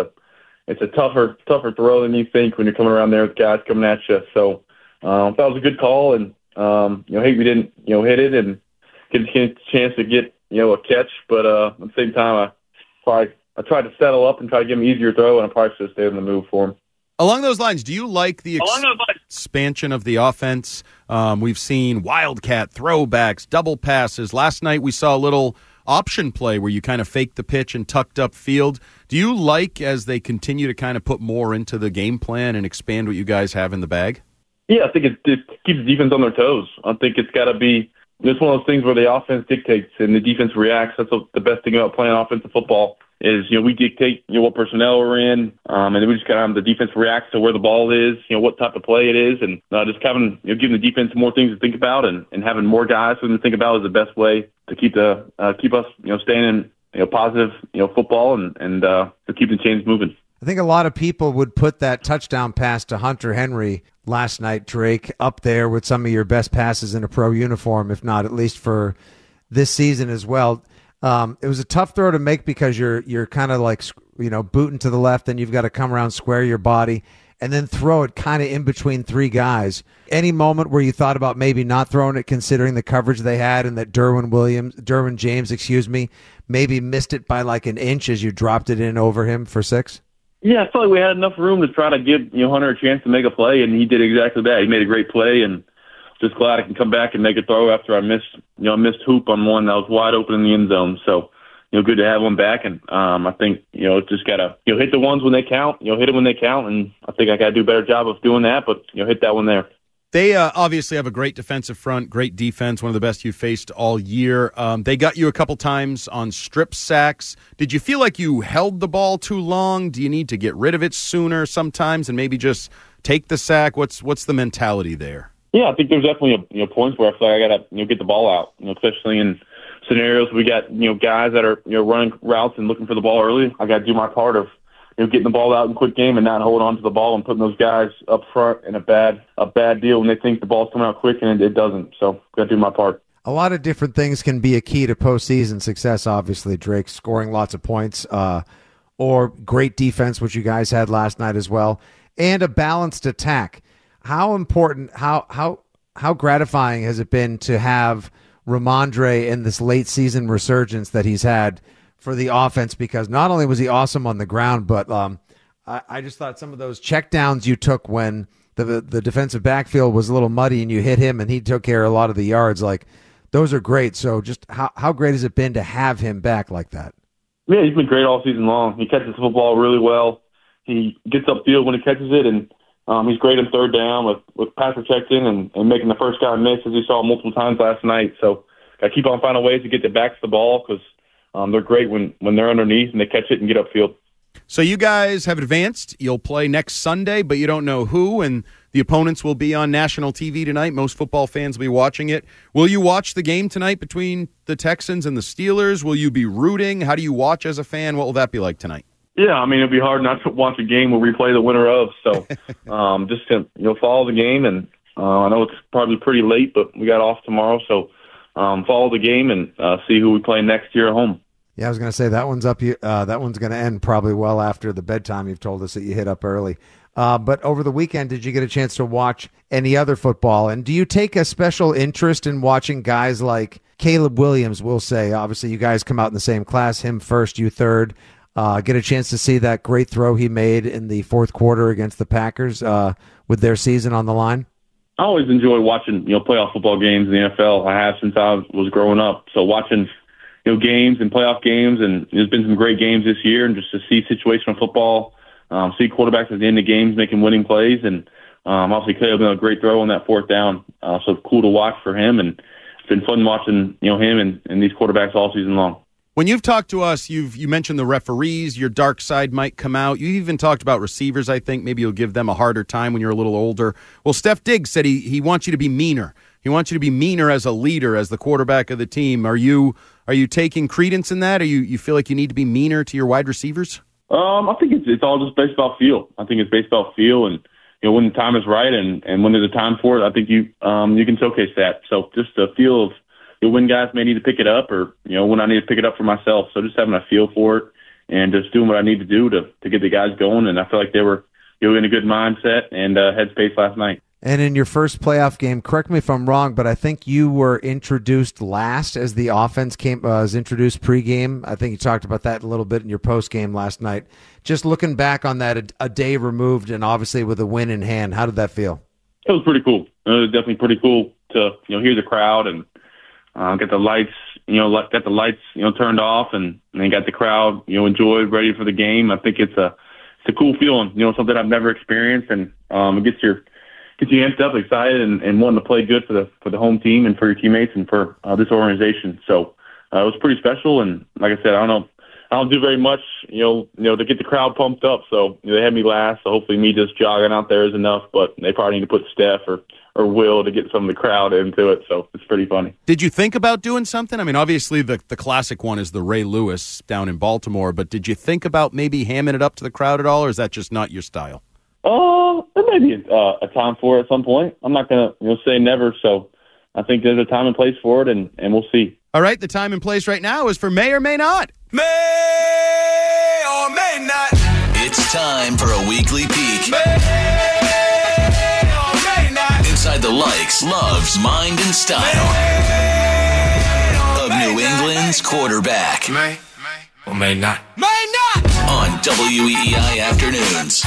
a tougher throw than you think when you're coming around there with guys coming at you. So, that was a good call, and, hate we didn't, hit it and get a chance to get, a catch, but, at the same time, I tried to settle up and try to give him an easier throw, and I probably should have stayed in the move for him. Along those lines, do you like the expansion of the offense? We've seen wildcat throwbacks, double passes. Last night we saw a little option play where you kind of fake the pitch and tucked up field. Do you like, as they continue to kind of put more into the game plan and expand what you guys have in the bag? Yeah, I think it keeps the defense on their toes. I think it's got to be it's one of those things where the offense dictates and the defense reacts. That's the best thing about playing offensive football. Is, we dictate, what personnel we're in, and then we just kind of, the defense reacts to where the ball is, what type of play it is, and just having, giving the defense more things to think about and having more guys for them to think about is the best way to keep us, staying positive football and to keep the chains moving. I think a lot of people would put that touchdown pass to Hunter Henry last night, Drake, up there with some of your best passes in a pro uniform, if not at least for this season as well. It was a tough throw to make because you're kind of like, booting to the left, and you've got to come around, square your body, and then throw it kind of in between three guys. Any moment where you thought about maybe not throwing it, considering the coverage they had, and that Derwin James, maybe missed it by like an inch as you dropped it in over him for 6? Yeah, I felt like we had enough room to try to give Hunter a chance to make a play, and he did exactly that. He made a great play, and just glad I can come back and make a throw after I missed hoop on one that was wide open in the end zone. So, good to have one back, and I think just gotta hit the ones when they count. Hit them when they count, and I think I gotta do a better job of doing that. But hit that one there. They obviously have a great defensive front, great defense, one of the best you've faced all year. They got you a couple times on strip sacks. Did you feel like you held the ball too long? Do you need to get rid of it sooner sometimes and maybe just take the sack? What's the mentality there? Yeah, I think there's definitely points where I feel like I gotta get the ball out. Especially in scenarios we got guys that are running routes and looking for the ball early. I gotta do my part of getting the ball out in quick game and not hold on to the ball and putting those guys up front in a bad deal when they think the ball's coming out quick and it doesn't. So got to do my part. A lot of different things can be a key to postseason success, obviously, Drake, scoring lots of points or great defense, which you guys had last night as well, and a balanced attack. How important, how gratifying has it been to have Rhamondre in this late season resurgence that he's had for the offense? Because not only was he awesome on the ground, but I just thought some of those checkdowns you took when the defensive backfield was a little muddy and you hit him and he took care of a lot of the yards, like those are great. So just how great has it been to have him back like that? Yeah, he's been great all season long. He catches the football really well. He gets upfield when he catches it, and he's great on third down with pass protection and making the first guy miss, as we saw multiple times last night. So got to keep on finding ways to get the backs the ball because they're great when they're underneath and they catch it and get upfield. So you guys have advanced. You'll play next Sunday, but you don't know who, and the opponents will be on national TV tonight. Most football fans will be watching it. Will you watch the game tonight between the Texans and the Steelers? Will you be rooting? How do you watch as a fan? What will that be like tonight? Yeah, I mean, it'd be hard not to watch a game where we play the winner of. So just to follow the game, and I know it's probably pretty late, but we got off tomorrow, so follow the game and see who we play next year at home. Yeah, I was going to say that one's up. That one's going to end probably well after the bedtime you've told us that you hit up early. But over the weekend, did you get a chance to watch any other football? And do you take a special interest in watching guys like Caleb Williams? We'll say, obviously, you guys come out in the same class, him first, you third. Get a chance to see that great throw he made in the fourth quarter against the Packers with their season on the line? I always enjoy watching playoff football games in the NFL. I have since I was growing up. So watching games and playoff games, and there's been some great games this year, and just to see situational football, see quarterbacks at the end of games making winning plays, and obviously Caleb made a great throw on that fourth down. So cool to watch for him, and it's been fun watching him and these quarterbacks all season long. When you've talked to us, you mentioned the referees, your dark side might come out. You even talked about receivers, I think. Maybe you'll give them a harder time when you're a little older. Well, Steph Diggs said he wants you to be meaner. He wants you to be meaner as a leader, as the quarterback of the team. Are you taking credence in that? Or you feel like you need to be meaner to your wide receivers? I think it's all just based off feel. I think it's based off feel, and when the time is right and when there's a time for it, I think you can showcase that. So just the feel of when guys may need to pick it up, or when I need to pick it up for myself. So just having a feel for it and just doing what I need to do to get the guys going. And I feel like they were in a good mindset and headspace last night. And in your first playoff game, correct me if I'm wrong, but I think you were introduced last as the offense was introduced pregame. I think you talked about that a little bit in your postgame last night. Just looking back on that, a day removed, and obviously with a win in hand, how did that feel? It was pretty cool. It was definitely pretty cool to hear the crowd and get the lights, turned off, and then got the crowd, enjoyed, ready for the game. I think it's a cool feeling, something I've never experienced, and it gets you amped up, excited, and wanting to play good for the home team and for your teammates and for this organization. So it was pretty special. And like I said, I don't do very much, to get the crowd pumped up. So they had me last. So hopefully me just jogging out there is enough. But they probably need to put Steph or will to get some of the crowd into it. So it's pretty funny. Did you think about doing something? I mean, obviously the classic one is the Ray Lewis down in Baltimore, but did you think about maybe hamming it up to the crowd at all, or is that just not your style? There may be a time for it at some point. I'm not going to say never, so I think there's a time and place for it, and we'll see. All right, the time and place right now is for May or May Not. May or may not. It's time for a weekly peek. May or may not. Inside the likes, loves, mind, and style of New England's quarterback. May or may not. May not. On WEEI Afternoons.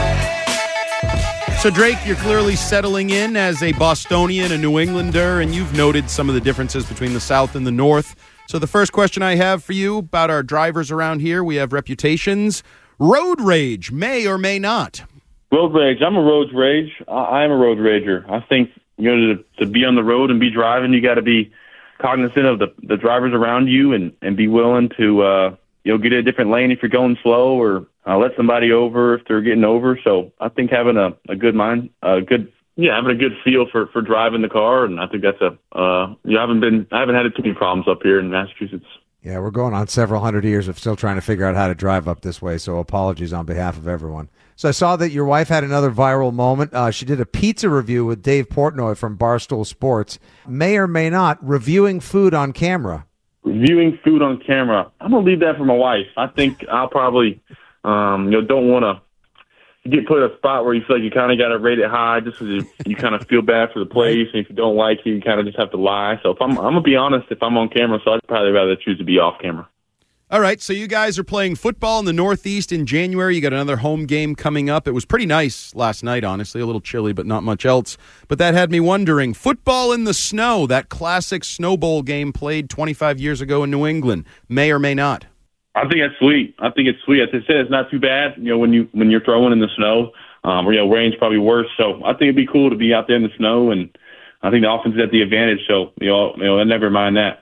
So, Drake, you're clearly settling in as a Bostonian, a New Englander, and you've noted some of the differences between the South and the North. So the first question I have for you about our drivers around here, we have reputations. Road rage, may or may not. Road rage. I'm a road rage. I am a road rager. I think, to be on the road and be driving, you got to be cognizant of the drivers around you and be willing to, get in a different lane if you're going slow, or let somebody over if they're getting over. So I think having a good mind, having a good feel for driving the car, and I think that's I haven't had too many problems up here in Massachusetts. Yeah, we're going on several hundred years of still trying to figure out how to drive up this way, so apologies on behalf of everyone. So I saw that your wife had another viral moment. She did a pizza review with Dave Portnoy from Barstool Sports. May or may not, reviewing food on camera. Reviewing food on camera. I'm going to leave that for my wife. I think I'll probably, don't want to get put in a spot where you feel like you kind of got to rate it high just because you kind of feel bad for the place. And if you don't like it, you kind of just have to lie. So if I'm going to be honest, if I'm on camera, so I'd probably rather choose to be off camera. All right, so you guys are playing football in the Northeast in January. You got another home game coming up. It was pretty nice last night, honestly. A little chilly, but not much else. But that had me wondering, football in the snow, that classic Snow Bowl game played 25 years ago in New England, may or may not. I think that's sweet. As I said, it's not too bad, when you're throwing in the snow. Rain's probably worse. So I think it'd be cool to be out there in the snow, and I think the offense is at the advantage. So, I never mind that.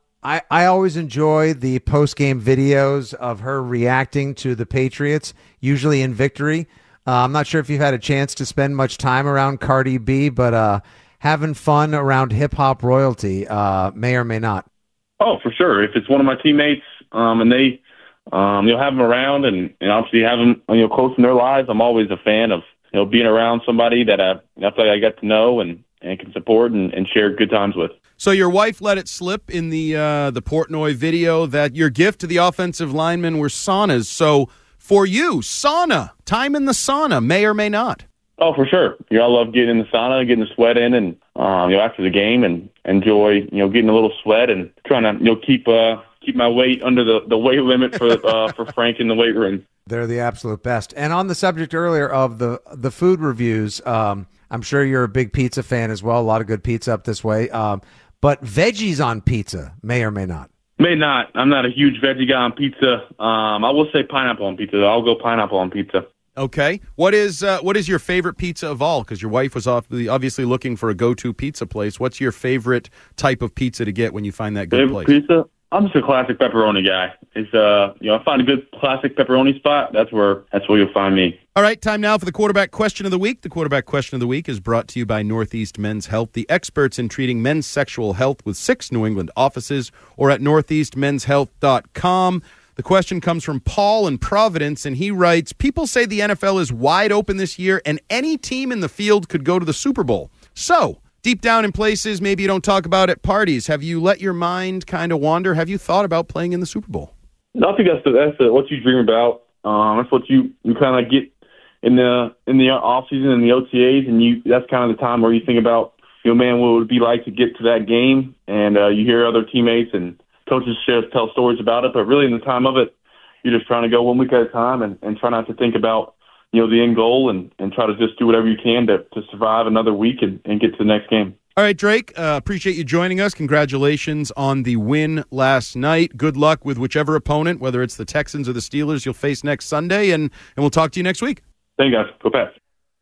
I always enjoy the post-game videos of her reacting to the Patriots, usually in victory. I'm not sure if you've had a chance to spend much time around Cardi B, but having fun around hip-hop royalty, may or may not. Oh, for sure. If it's one of my teammates and they you'll have them around and obviously have them close in their lives, I'm always a fan of being around somebody that I feel like I get to know and can support and share good times with. So your wife let it slip in the Portnoy video that your gift to the offensive linemen were saunas. So for you, sauna, time in the sauna, may or may not. Oh, for sure. I love getting in the sauna, getting the sweat in, and after the game, and enjoy getting a little sweat and trying to keep my weight under the weight limit for Frank in the weight room. They're the absolute best. And on the subject earlier of the food reviews, I'm sure you're a big pizza fan as well. A lot of good pizza up this way. But veggies on pizza, may or may not. May not. I'm not a huge veggie guy on pizza. I will say pineapple on pizza. I'll go pineapple on pizza. Okay. What is your favorite pizza of all? Because your wife was obviously looking for a go-to pizza place. What's your favorite type of pizza to get when you find that good place? Pizza? I'm just a classic pepperoni guy. It's I find a good classic pepperoni spot. That's where you'll find me. All right, time now for the quarterback question of the week. The quarterback question of the week is brought to you by Northeast Men's Health, the experts in treating men's sexual health with 6 New England offices, or at northeastmenshealth.com. The question comes from Paul in Providence, and he writes, people say the NFL is wide open this year, and any team in the field could go to the Super Bowl. So, deep down in places maybe you don't talk about at parties, have you let your mind kind of wander? Have you thought about playing in the Super Bowl? I think that's what you dream about. That's what you kind of get in the off season and the OTAs, and that's kind of the time where you think about, man, what it would be like to get to that game, and you hear other teammates and coaches tell stories about it. But really, in the time of it, you're just trying to go 1 week at a time and try not to think about the end goal and try to just do whatever you can to survive another week and get to the next game. All right, Drake, appreciate you joining us. Congratulations on the win last night. Good luck with whichever opponent, whether it's the Texans or the Steelers, you'll face next Sunday, and we'll talk to you next week. Thank you, guys. Go Pats.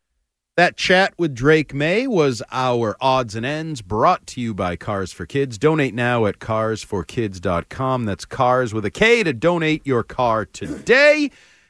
That chat with Drake May was our odds and ends, brought to you by Cars for Kids. Donate now at carsforkids.com. That's cars with a K to donate your car today.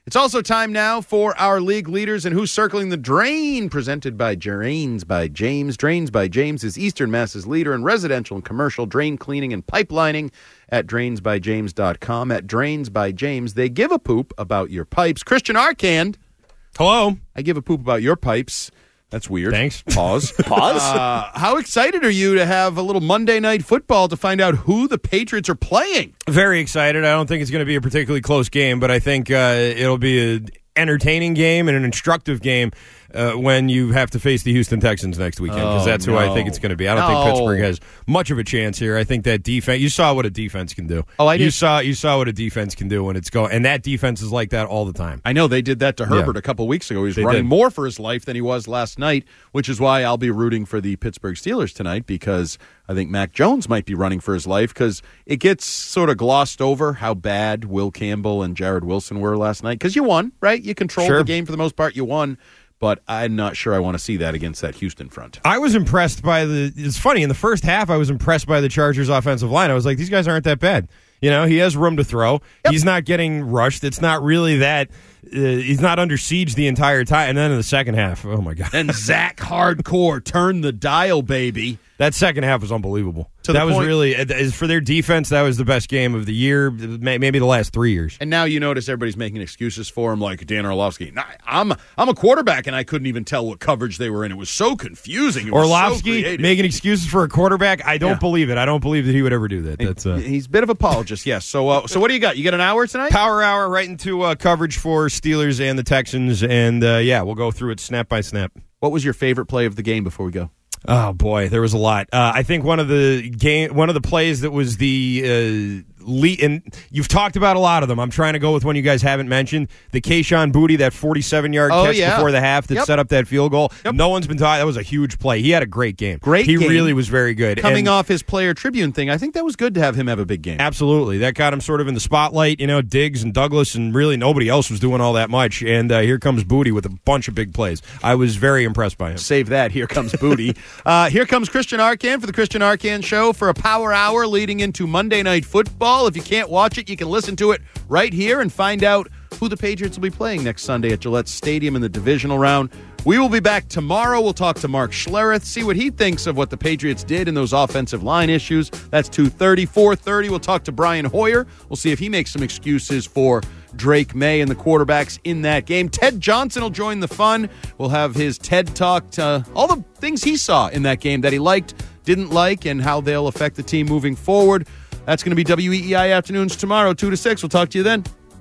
It's also time now for our league leaders and Who's Circling the Drain, presented by Drains by James. Drains by James is Eastern Mass's leader in residential and commercial drain cleaning and pipelining at drainsbyjames.com. At Drains by James, they give a poop about your pipes. Christian Arcand. Hello. I give a poop about your pipes. That's weird. Thanks. Pause. Pause. How excited are you to have a little Monday Night Football to find out who the Patriots are playing? Very excited. I don't think it's going to be a particularly close game, but I think it'll be an entertaining game and an instructive game when you have to face the Houston Texans next weekend, because that's who I think it's going to be. I don't think Pittsburgh has much of a chance here. I think that defense, you saw what a defense can do. Oh, I did. You saw what a defense can do when it's going, and that defense is like that all the time. I know they did that to Herbert a couple weeks ago. He was running more for his life than he was last night, which is why I'll be rooting for the Pittsburgh Steelers tonight, because I think Mac Jones might be running for his life, because it gets sort of glossed over how bad Will Campbell and Jared Wilson were last night, because you won, right? You controlled the game for the most part. You won. But I'm not sure I want to see that against that Houston front. I was impressed by it's funny, in the first half, I was impressed by the Chargers' offensive line. I was like, these guys aren't that bad. You know, he has room to throw. Yep. He's not getting rushed. It's not really that. He's not under siege the entire time. And then in the second half, oh, my God. And Zach Hardcore turned the dial, baby. That second half was unbelievable. That was really, for their defense, that was the best game of the year, maybe the last 3 years. And now you notice everybody's making excuses for him, like Dan Orlovsky. I'm a quarterback, and I couldn't even tell what coverage they were in. It was so confusing. Orlovsky making excuses for a quarterback? I don't believe it. I don't believe that he would ever do that. He's a bit of an apologist, yes. So what do you got? You got an hour tonight? Power hour right into coverage for Steelers and the Texans, and we'll go through it snap by snap. What was your favorite play of the game before we go? Oh boy, there was a lot. I think one of the plays that was the lead, and you've talked about a lot of them. I'm trying to go with one you guys haven't mentioned. The Kayshon Boutte, that 47-yard catch before the half that set up that field goal. Yep. No one's been talking. That was a huge play. He had a great game. He really was very good. Coming off his Player Tribune thing, I think that was good to have him have a big game. Absolutely. That got him sort of in the spotlight. You know, Diggs and Douglas, and really nobody else was doing all that much. And here comes Boutte with a bunch of big plays. I was very impressed by him. Save that. Here comes Boutte. Here comes Christian Arcand for the Christian Arcand Show for a power hour leading into Monday Night Football. If you can't watch it, you can listen to it right here and find out who the Patriots will be playing next Sunday at Gillette Stadium in the divisional round. We will be back tomorrow. We'll talk to Mark Schlereth, see what he thinks of what the Patriots did in those offensive line issues. That's 2:30. 4:30, we'll talk to Brian Hoyer. We'll see if he makes some excuses for Drake May and the quarterbacks in that game. Ted Johnson will join the fun. We'll have his TED Talk to all the things he saw in that game that he liked, didn't like, and how they'll affect the team moving forward. That's going to be WEEI Afternoons tomorrow, 2 to 6. We'll talk to you then.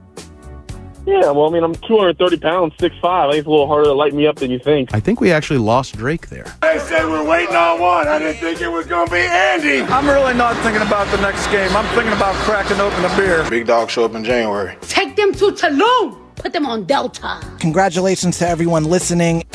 Yeah, well, I mean, I'm 230 pounds, 6'5". I think it's a little harder to light me up than you think. I think we actually lost Drake there. They said we're waiting on one. I didn't think it was going to be Andy. I'm really not thinking about the next game. I'm thinking about cracking open a beer. Big dog show up in January. Take them to Tulum. Put them on Delta. Congratulations to everyone listening.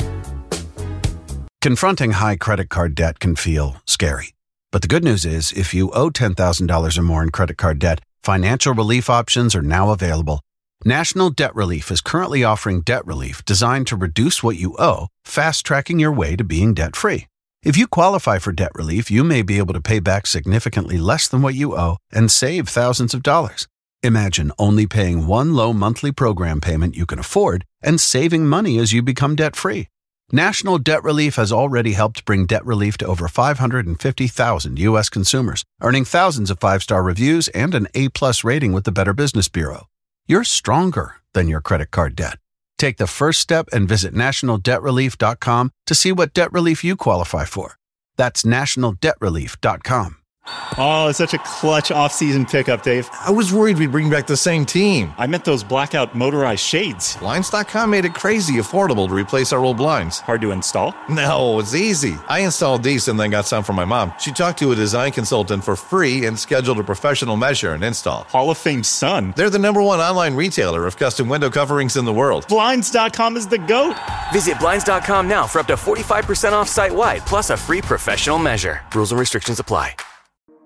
Confronting high credit card debt can feel scary. But the good news is, if you owe $10,000 or more in credit card debt, financial relief options are now available. National Debt Relief is currently offering debt relief designed to reduce what you owe, fast-tracking your way to being debt-free. If you qualify for debt relief, you may be able to pay back significantly less than what you owe and save thousands of dollars. Imagine only paying one low monthly program payment you can afford and saving money as you become debt-free. National Debt Relief has already helped bring debt relief to over 550,000 U.S. consumers, earning thousands of 5-star reviews and an A+ rating with the Better Business Bureau. You're stronger than your credit card debt. Take the first step and visit nationaldebtrelief.com to see what debt relief you qualify for. That's nationaldebtrelief.com. Oh, it's such a clutch off-season pickup, Dave. I was worried we'd bring back the same team. I meant those blackout motorized shades. Blinds.com made it crazy affordable to replace our old blinds. Hard to install? No, it's easy. I installed these and then got some for my mom. She talked to a design consultant for free and scheduled a professional measure and install. Hall of Fame son. They're the #1 online retailer of custom window coverings in the world. Blinds.com is the GOAT. Visit Blinds.com now for up to 45% off site-wide, plus a free professional measure. Rules and restrictions apply.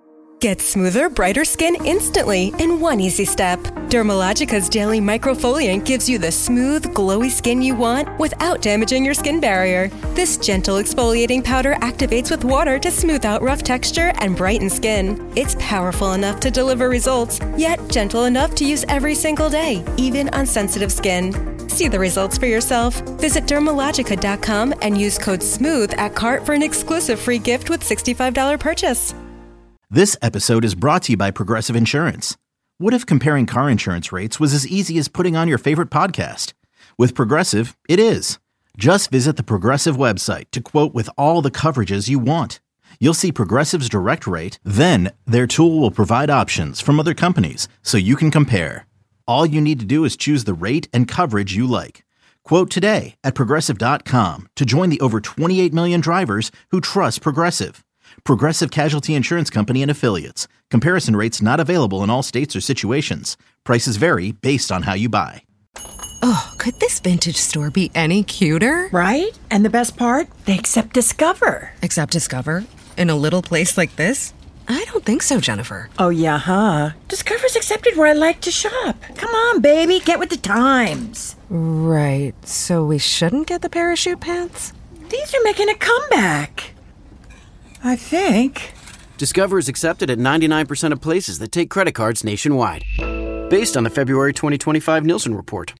Get smoother, brighter skin instantly in one easy step. Dermalogica's daily microfoliant gives you the smooth, glowy skin you want without damaging your skin barrier. This gentle exfoliating powder activates with water to smooth out rough texture and brighten skin. It's powerful enough to deliver results, yet gentle enough to use every single day, even on sensitive skin. See the results for yourself. Visit Dermalogica.com and use code SMOOTH at cart for an exclusive free gift with $65 purchase. This episode is brought to you by Progressive Insurance. What if comparing car insurance rates was as easy as putting on your favorite podcast? With Progressive, it is. Just visit the Progressive website to quote with all the coverages you want. You'll see Progressive's direct rate, then their tool will provide options from other companies so you can compare. All you need to do is choose the rate and coverage you like. Quote today at Progressive.com to join the over 28 million drivers who trust Progressive. Progressive Casualty Insurance Company and Affiliates. Comparison rates not available in all states or situations. Prices vary based on how you buy. Oh, could this vintage store be any cuter? Right? And the best part? They accept Discover. Accept Discover? In a little place like this? I don't think so, Jennifer. Oh, yeah, huh? Discover's accepted where I like to shop. Come on, baby, get with the times. Right, so we shouldn't get the parachute pants? These are making a comeback. I think. Discover is accepted at 99% of places that take credit cards nationwide. Based on the February 2025 Nielsen report.